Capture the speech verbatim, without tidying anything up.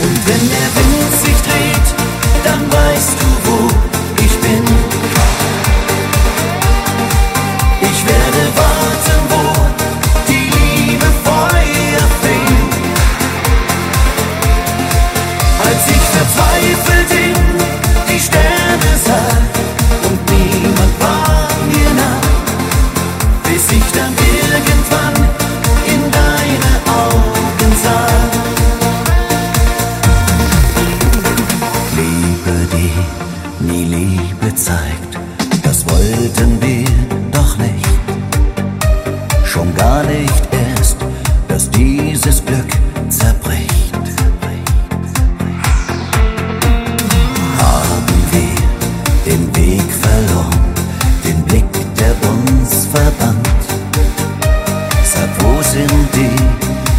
Und wenn der Wind sich dreht, dann weißt du wo.